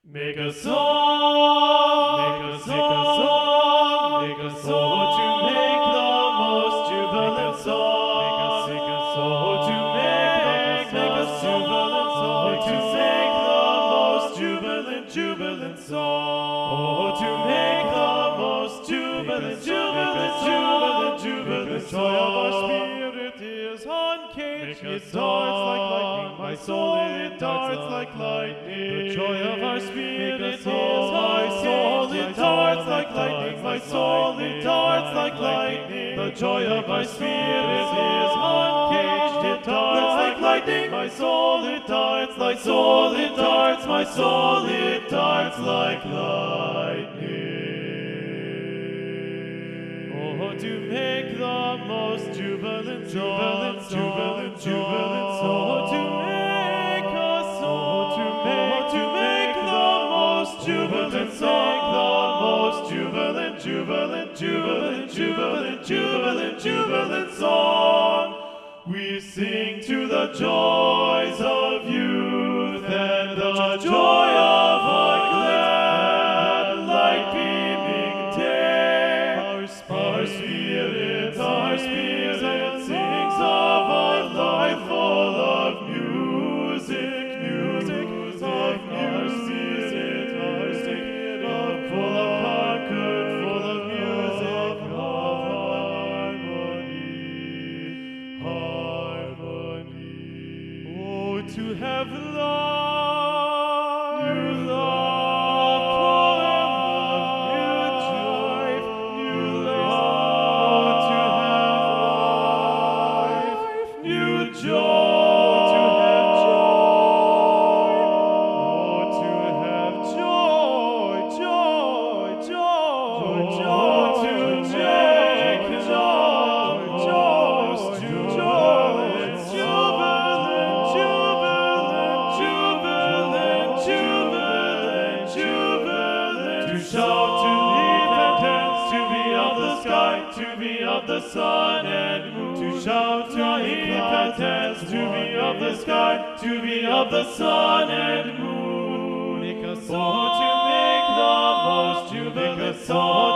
Make a song, make a song, make a song to make the most jubilant song. Make a song to make a jubilant song. To make the most jubilant song. Oh, to make the most jubilant The joy of our spirit is uncaged. It darts like lightning, my soul, it darts like lightning. The joy of our spirit is my soul, it darts like lightning, my soul, it darts like lightning. The joy of our spirit is uncaged. It darts like lightning, my soul, it darts like soul, it darts, my soul, it darts like lightning. Oh, to make the most jubilant song. Oh, to make a song. To make the most jubilant song. The most jubilant song. We sing to the joys of youth and the joy of a glad light beaming day. Our spirit sings of a life full of music, full of concord, full of music, of harmony. Oh, to have love, new joy, new love, to have life, new joy, to have joy, to shout, to leap and dance, to be of the sky, to be of the sun and moon. To shout, to leap and dance, to be of the sky, to be of the sun and moon. Make a song to make the most jubilant song.